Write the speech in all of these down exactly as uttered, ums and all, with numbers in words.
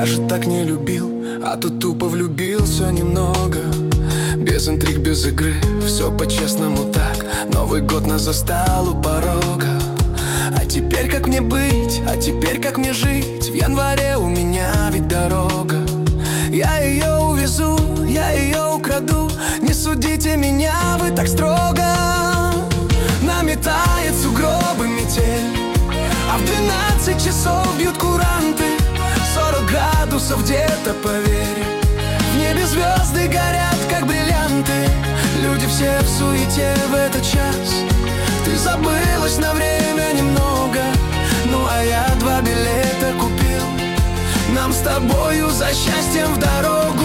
Я же так не любил, а тут тупо влюбился немного. Без интриг, без игры, все по-честному так. Новый год нас застал у порога. А теперь как мне быть, а теперь как мне жить? В январе у меня ведь дорога. Я ее увезу, я ее украду. Не судите меня, вы так строго. Наметает сугробы метель, а в двенадцать часов бьют куранты. Сорок градусов где-то, поверь. В небе звезды горят, как бриллианты. Люди все в суете в этот час. Ты забылась на время немного, ну а я два билета купил. Нам с тобою за счастьем в дорогу.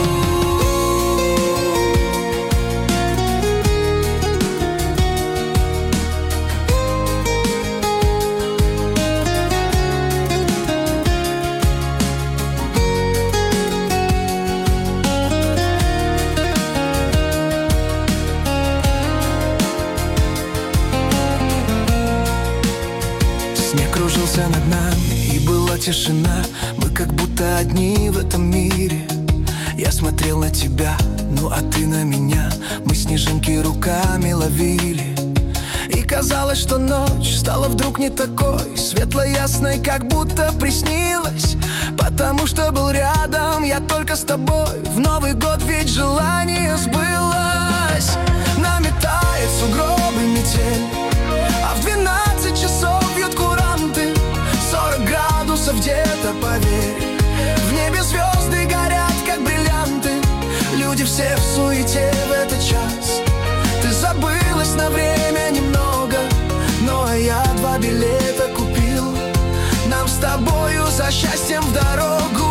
Снег кружился над нами, и была тишина. Мы как будто одни в этом мире. Я смотрел на тебя, ну а ты на меня. Мы снежинки руками ловили. И казалось, что ночь стала вдруг не такой светло-ясной, как будто приснилась. Потому что был рядом я только с тобой. В Новый год ведь желание сбылось. Наметает сугробы метель, а в двенадцать часов бьют куранты. Сорок градусов где-то, поверь. В небе звезды горят, как бриллианты. Люди все в суете в этот час. Ты забылась на время немного, но я два билета купил. Нам с тобою за счастьем в дорогу.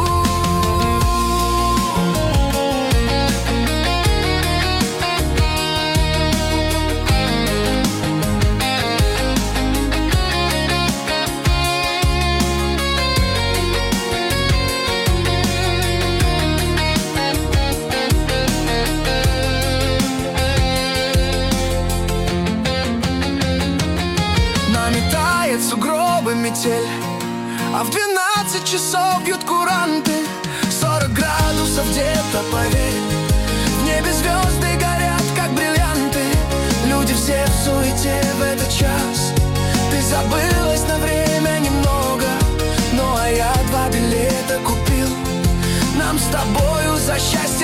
Наметает сугробы метель, а в двенадцать часов бьют куранты. Сорок градусов где-то, поверь. В небе звезды горят, как бриллианты. Люди все в суете в этот час. Ты забылась на время немного, ну а я два билета купил. Нам с тобою за счастье